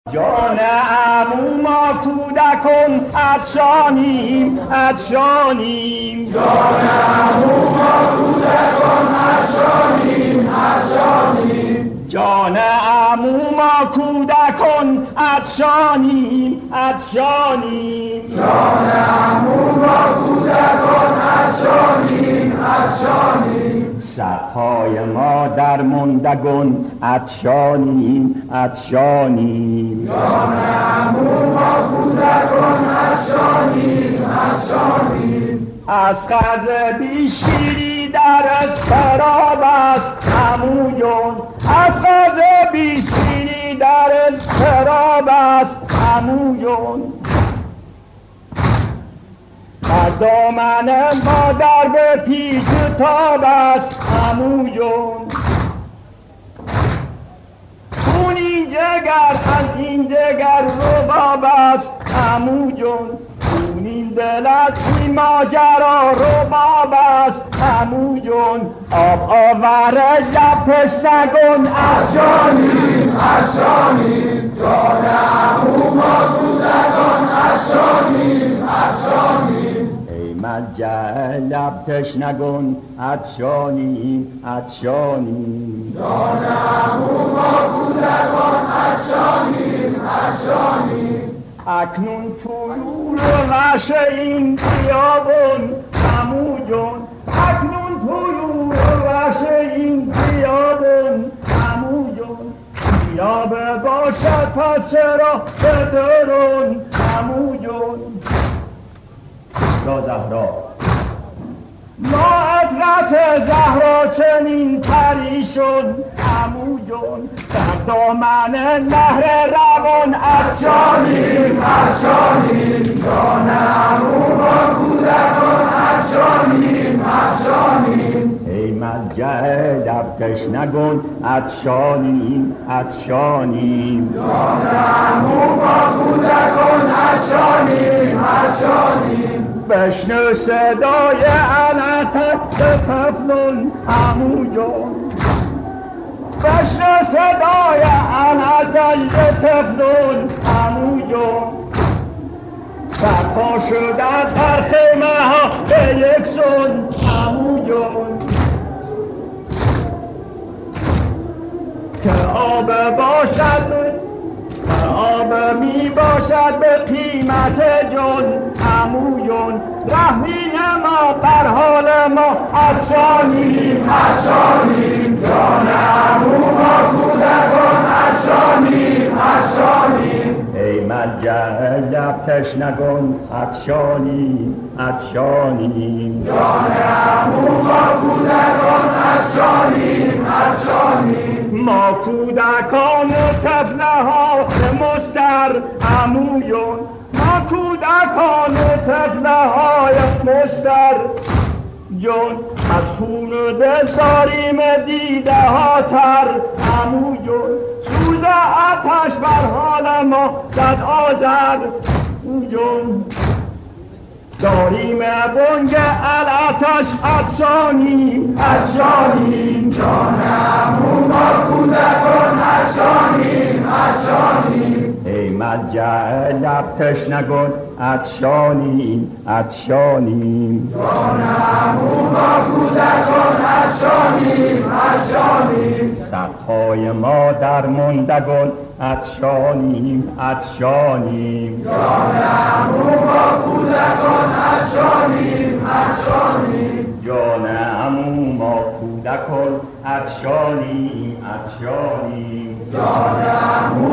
جان عمو ما کودکان عطشانیم عطشانیم. جان عمو ما کودکان عطشانیم عطشانیم. جان عمو ما کودکان عطشانیم عطشانیم. جان عمو ما کودکان عطشانیم عطشانیم. سرپای ما درماندگان عطشانیم عطشانیم. جان عمو ما کودکان عطشانیم عطشانیم. از خز بی شیری در اضطراب است عمو جان، از خز بی شیری در اضطراب است عمو جان. در دامن مادر به پیچ و تاب است عمو جان. خون این جگر از این جگر رباب است عمو جان. خون این دل از این ماجرا رباب است عمو جان. آب آور لب تشنگان عطشانیم عطشانیم. جان عمو ما کودکان عطشانیم عطشانیم. ای ملجأ لب تشنگان عطشانیم عطشانیم. جان عمو ما کودکان عطشانیم عطشانیم. اکنون طیور وحش این بیابان عمو جان. اکنون طیور وحش این بیابان عمو جان. بیابه باشد پس چرا به درون عمو جان. یا زهرا ما عطرت زهرا چنین پریشان عمو جان. در دامن نهر روان عطشانیم عطشانیم. جان عمو ما کودکان عطشانیم عطشانیم. ای ملجأ لب تشنگان عطشانیم عطشانیم. جان عمو ما کودکان عطشانیم عطشانیم. بشنو صدای عنعت طفلان عمو جان. بشنو صدای عنعت طفلان عمو جان. برپا شدن در خیمه ها به یک سان عمو جان. که آب باشد آب می باشد به قیمت جان عمو جان. رحمی نما بر حال ما عطشانیم عطشانیم. جان عمو ما کودکان عطشانیم عطشانیم. ای ملجأ لب تشنگان عطشانیم عطشانیم. جان عمو ما کودکان عطشانیم عطشانیم. ما کودکان طفله ها مستر عمو جان. ما کودکان طفله های مستر جان. از خون و دل داریم دیده ها تر عمو جان. سوز آتش بر حال ما زد آذر او جان. داریم بانگ العطش عطشانیم عطشانیم. جان عمو ما کودکان عطشانیم عطشانیم. ای ملجأ لب تشنگان عطشانیم عطشانیم. جان عمو ما کودکان عطشانیم عطشانیم. سرپای ما درماندگان عطشانیم عطشانیم. جان عمو ما کودکان عطشانیم عطشانیم. جان عمو ما کودکان عطشانیم عطشانیم. جان عمو